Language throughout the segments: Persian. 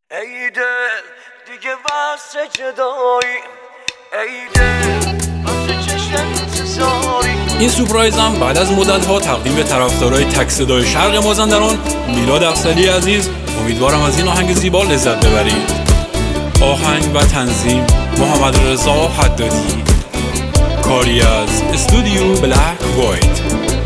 ای دل دیگه واسه جدایی، ای دل واسه چشم انتظاری. این سورپرایز هم بعد از مدت‌ها تقدیم به طرفدارای تک صدای شرق مازندران میلاد افضلی عزیز. امیدوارم از این آهنگ زیبا لذت ببرید. آهنگ و تنظیم محمد رضا حدادی، کاری از استودیو بلک وایت.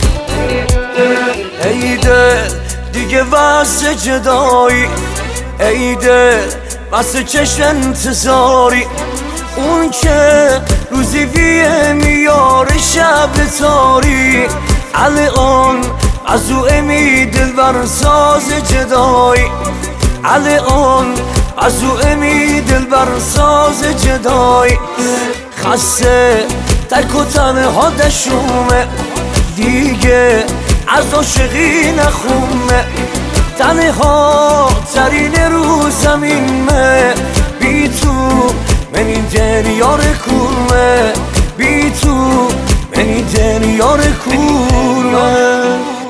ای دل دیگه واسه جدایی، ای دل واسه چشم انتظاری. اون که روزی بیه میاره شب تاری، الان از او امی دلبر ساز جدایی، الان از او امی دلبر ساز جدایی. خسته تک و تنها دشومه، دیگه از عاشقی نخومه. تنها ترین رو زمینه، بی تو منی دنیا رکورمه، بی تو منی دنیا رکورمه.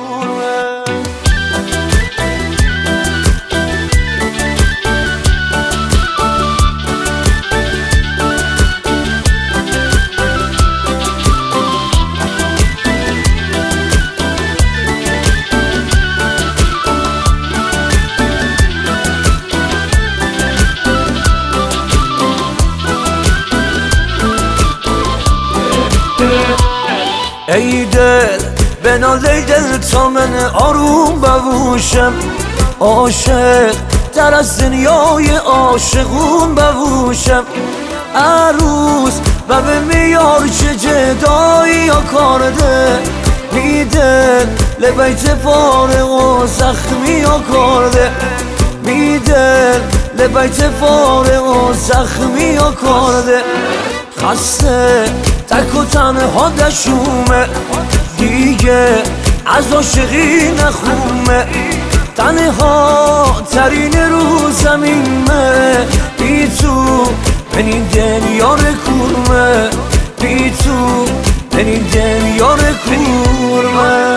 ای دل بنالی دل تا من آروم بوشم، عاشق در از دنیای عاشقون بوشم. عروس و به میار چه جدایی ها کارده، میدل لبیت فارغ و زخمی ها کارده، میدل لبیت فارغ و زخمی ها کارده. خسته تک و تنها دشومه، دیگه از عاشقی نخومه. تنها ترین رو زمینه، بی تو من این دنیا رکورمه، بی تو من این دنیا رکورمه.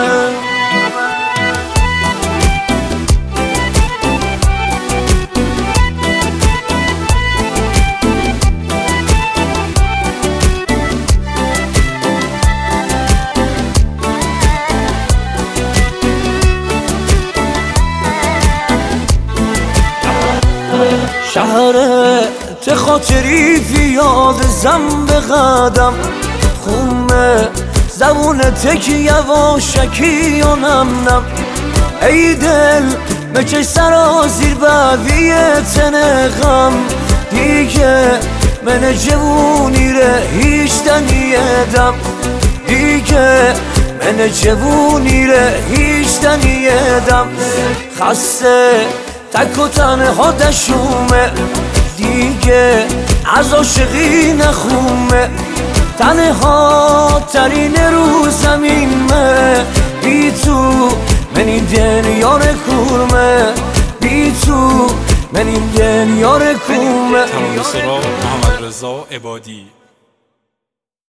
شهرت خاطری فیاد زن به قدم، خونه زبون تکی یواشکی و نم نم. ای دل مچه سرازیر بویه تنغم، دیگه من جوونی ره هیچ دنیدم، دیگه من جوونی ره هیچ دنیدم. خسته تک و تنها دشومه، دیگه از عاشقی نخومه. تنها ترین رو زمینه، بی تو من این دنیا رکورمه، بی تو من این دنیا رکورمه. تمام سرا محمد رضا عبادی.